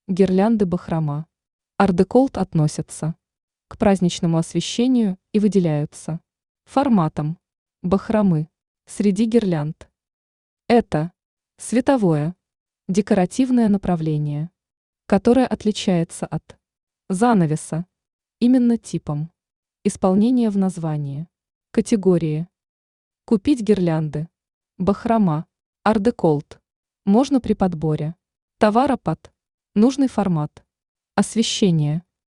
Гирлянды бахрома. Ар-деколт относятся к праздничному освещению и выделяются форматом бахромы среди гирлянд. Это световое, декоративное направление, которое отличается от занавеса именно типом исполнения в названии, категории. Купить гирлянды бахрома, ар-деколт можно при подборе товара под нужный формат освещения.